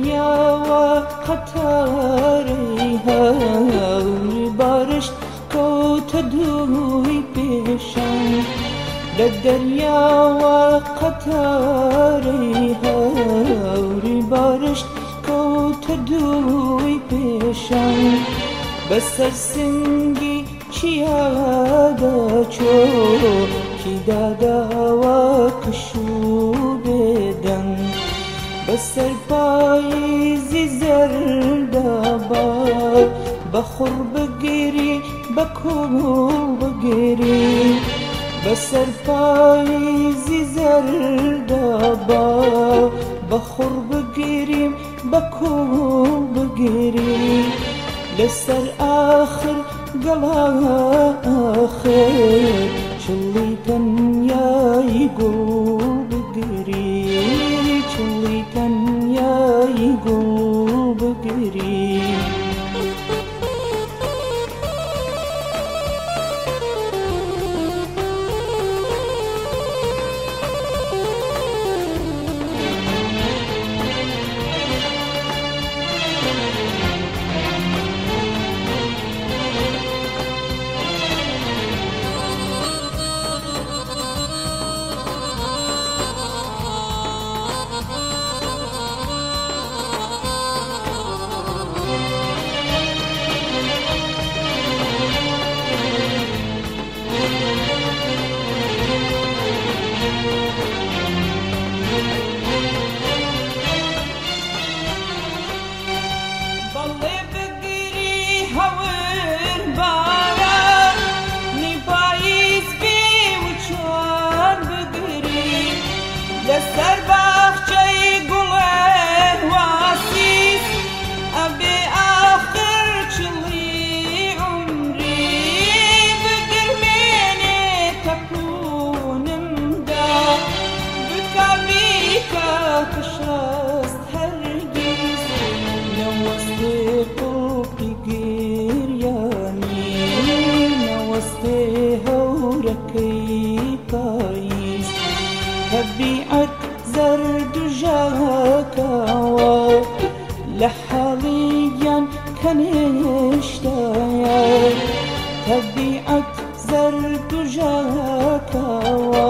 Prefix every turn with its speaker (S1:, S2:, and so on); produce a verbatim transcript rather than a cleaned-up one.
S1: دەریاوە قەتارەی هەوری بارشت کەوتە دووی پێشان لە دەریاوە قەتارەی هەوری بارشت کەوتە دووی پێشان بەسەر سنگی چیادا چۆکی داداوە کشوو بێدەنگ بەسەر پاییزی زەردا بار بەخوڕ بگیری بە کۆڵ بگیری بەسەر پاییزی زەردا بار بەخوڕ بگیریم بە کۆڵ بگیری لەسەر ئاخر گەڵا ئاخر چڵی تەنیایی گوڵ بگیری چڵی تەنیایی گوڵ بگیری لەسەر باخچەی گوڵێ واسیس ئەبێ ئاخر چڵی عومری بگرمێنێ تەپوونمدا بکامیکە کشەست هەرگیز نەوەستێ قوڵقی گریانی نەوەستێ هەورەکەی پاییز طبیعت زرد و ژاکاوە لە حاڵیان کەنێشتایە طبیعت زرد و ژاکاوە